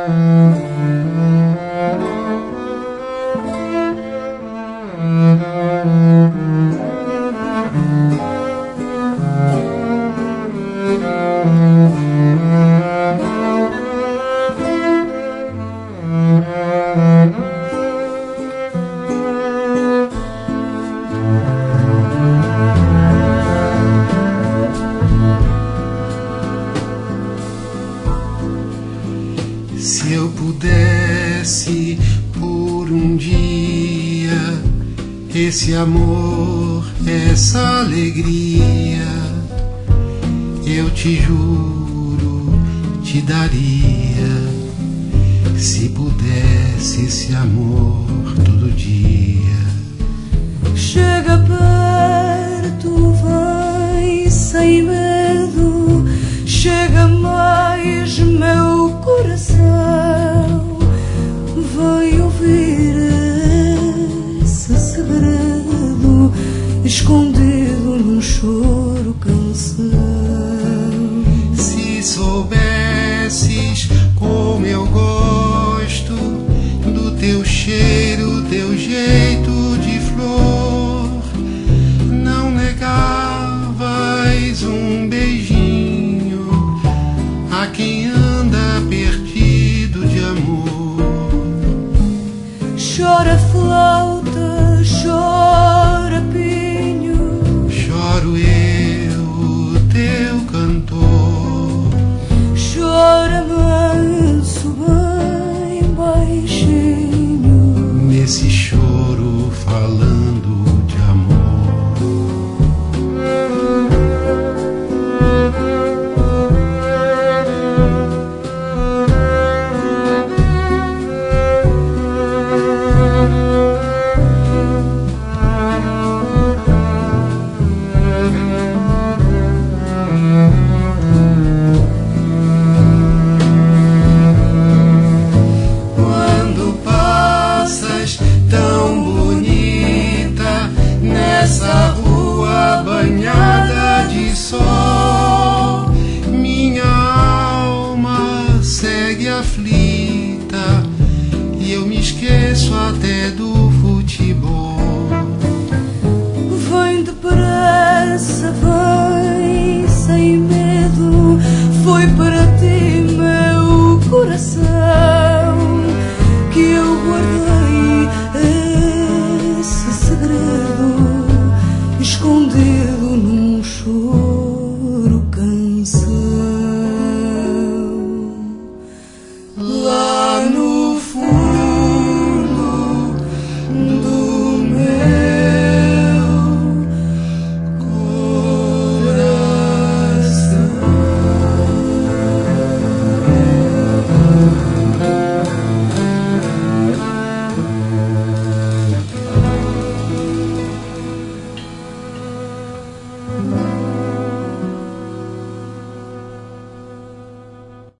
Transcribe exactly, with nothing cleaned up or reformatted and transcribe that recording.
Se eu pudesse por um dia esse amor, essa alegria, eu te juro, te daria. Se pudesse esse amor todo dia. Chega perto, vem sem medo, chega mais, meu coração, vai ouvir esse segredo escondido num choro canção. Se soubesses como eu gosto do teu cheiro, teu jeito de flor, não negavas um beijinho a quem anda perdido de amor. Chora flauta, chora pinho, choro eu, teu cantor. Chora manso, bem baixinho, nesse choro falando de amor. Nessa rua banhada de sol, minha alma segue aflita e eu me esqueço até do